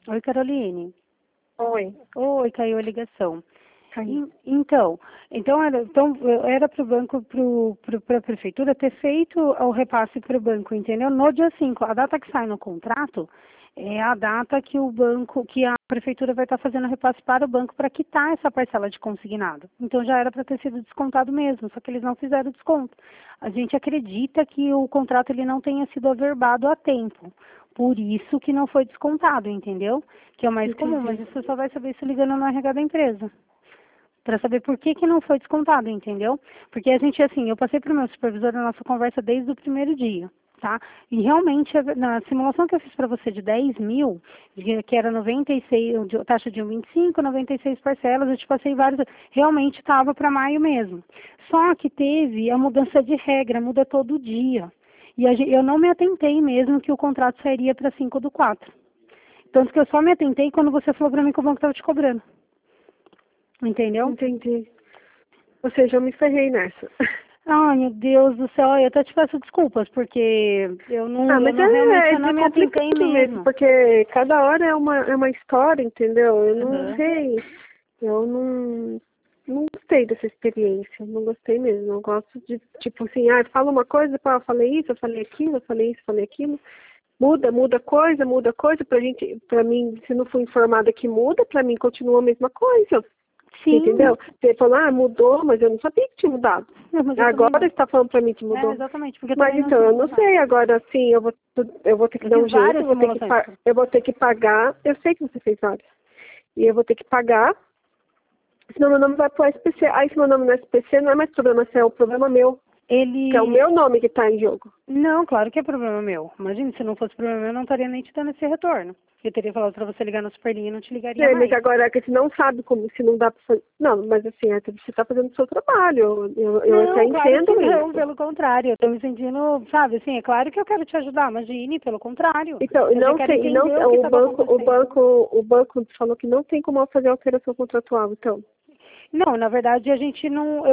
Oi, Caroline. Oi. Oi, caiu a ligação. Caiu. Era para o banco, para a prefeitura ter feito o repasse para o banco, entendeu? No dia 5, a data que sai no contrato é a data que o banco, que a prefeitura vai estar fazendo o repasse para o banco para quitar essa parcela de consignado. Então já era para ter sido descontado mesmo, só que eles não fizeram o desconto. A gente acredita que o contrato ele não tenha sido averbado a tempo. Por isso que não foi descontado, entendeu? Que é o mais comum, mas Entendi. você só vai saber isso ligando no RH da empresa para saber por que que não foi descontado, entendeu? Porque a gente, assim, eu passei para o meu supervisor a nossa conversa desde o primeiro dia, tá? E realmente, na simulação que eu fiz para você de 10 mil, que era 96, taxa de 1,25, 96 parcelas, eu te passei vários, realmente estava para maio mesmo. Só que teve a mudança de regra, muda todo dia. E eu não me atentei mesmo que o contrato sairia para 5/4. Tanto que eu só me atentei quando você falou para mim que o banco estava te cobrando. Entendeu? Entendi. Ou seja, eu me ferrei nessa. Ai, meu Deus do céu, eu até te peço desculpas, porque eu não, Ah, eu mas não realmente eu é não me atentei complicado mesmo, mesmo. porque cada hora é uma história, entendeu? Eu não Aham. sei. Eu não gostei dessa experiência. Não gostei mesmo. Eu gosto de, tipo assim, fala uma coisa, pá, eu falei isso, eu falei aquilo, eu falei isso, eu falei aquilo. Muda coisa, pra mim, se não for informada que muda, pra mim continua a mesma coisa. Sim, Entendeu? Você falou, mudou, mas eu não sabia que tinha mudado. não, mas eu também Agora não. está falando pra mim que É, mudou. exatamente, porque eu Mas também não então, tinha eu não informado. sei, agora sim, eu vou ter que Eu dar fiz um jeito, várias simulações. eu vou ter que pagar, eu sei que você fez várias. E eu vou ter que pagar, senão meu nome vai pro SPC. Aí se meu nome no SPC não é mais problema seu, é o problema meu, que é o Ele. meu nome que está em jogo. Não, claro que é problema meu. Imagina, se não fosse problema meu, eu não estaria nem te dando esse retorno. Eu teria falado pra você ligar no Superlinha e não te ligaria É, mas mais. agora que você não sabe como, se não dá pra fazer. Não, mas assim, você está fazendo o seu trabalho. Eu até Não, claro que entendo não, isso. pelo contrário. Eu tô me sentindo, sabe, assim, é claro que eu quero te ajudar, imagine, pelo contrário. Então, Eu só quero e não, entender o que estava acontecendo. o banco falou que não tem como eu fazer alteração contratual, então. Não, na verdade a gente não,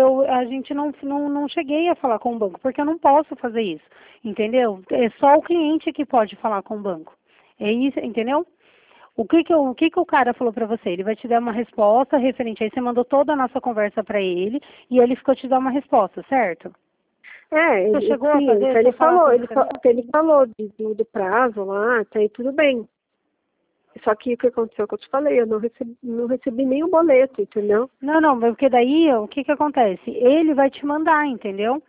não cheguei a falar com o banco, porque eu não posso fazer isso, entendeu? É só o cliente que pode falar com o banco. É isso, entendeu? O que que o cara falou pra você? Ele vai te dar uma resposta referente aí, você mandou toda a nossa conversa pra ele e ele ficou te dar uma resposta, certo? Você chegou a Sim, fazer, então você falar com ele também? ele falou do prazo lá, tá aí tudo bem. Só que o que aconteceu que eu te falei, eu não recebi nem o boleto, entendeu? Não, não, porque daí o que que acontece? Ele vai te mandar, entendeu?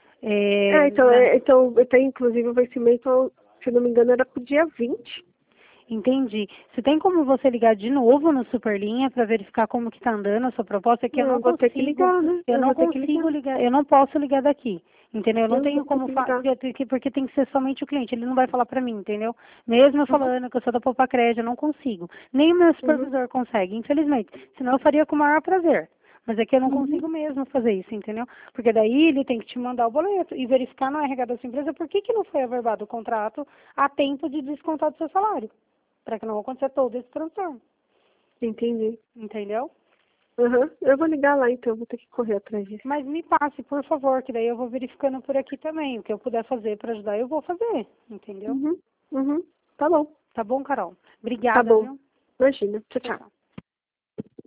É, Então, inclusive o vencimento, se não me engano, era pro dia 20. entendi. Você tem como você ligar de novo no Superlinha para verificar como que tá andando a sua proposta? É que eu Não, não eu vou ter que consigo, ligar, né? eu Eu não vou ter que ligar. consigo ligar, eu não posso ligar daqui, entendeu? Eu não Eu vou tenho ter como que ligar. porque tem que ser somente o cliente, ele não vai falar para mim, entendeu? Mesmo eu Uhum, falando que eu sou da Poupa Crédito, eu não consigo. Nem o meu uhum, supervisor consegue, infelizmente. Senão eu faria com o maior prazer. Mas é que eu não uhum. consigo mesmo fazer isso, entendeu? Porque daí ele tem que te mandar o boleto e verificar no RH da sua empresa por que que não foi averbado o contrato a tempo de descontar do seu salário para que não aconteça todo esse transtorno, Entendi. entendeu? Uhum. Eu vou ligar lá, então, eu vou ter que correr atrás disso. Mas me passe, por favor, que daí eu vou verificando por aqui também. O que eu puder fazer para ajudar, eu vou fazer, entendeu? Uhum, uhum. Tá bom, Tá bom, Carol? tá Obrigada, bom. viu? Imagina. Tchau, Tchau, tchau. tchau.